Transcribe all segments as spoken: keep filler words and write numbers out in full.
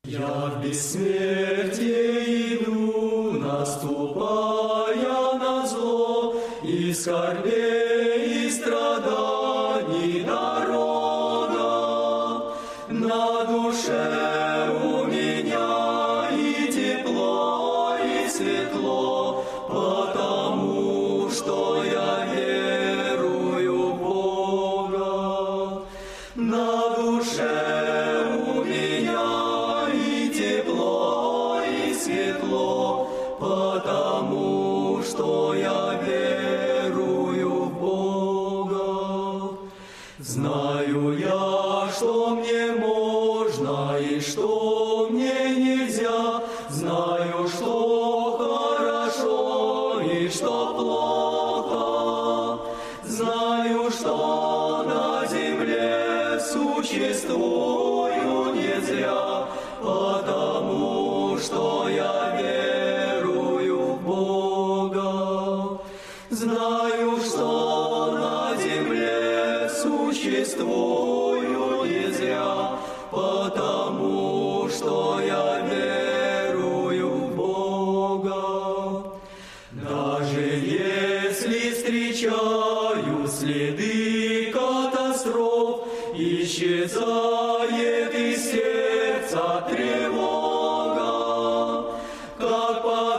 Я в бессмертие иду, наступая на зло, и скорбей, и страданий дорога. На душе у меня и тепло, и светло, потому что я верую в Бога. На душе у меня и тепло, и светло, потому что я верую в Бога. Знаю я, что мне можно и что мне нельзя, знаю, что хорошо и что плохо, знаю, что на земле существую не зря, потому что я верую в Бога. Знаю, что на земле существую не зря, потому что я верую в Бога. Даже если встречаю следы катастроф, исчезает из сердца тревога. Как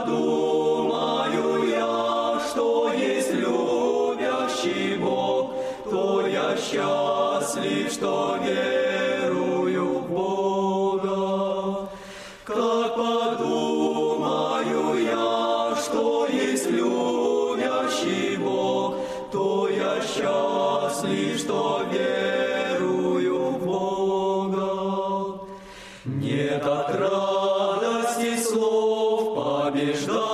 подумаю я, что есть любящий Бог, то я счастлив, что верую в Бога. Как подумаю я, что есть любящий Бог, то я счастлив, что верую в Бога. Нет от радости слов побеждать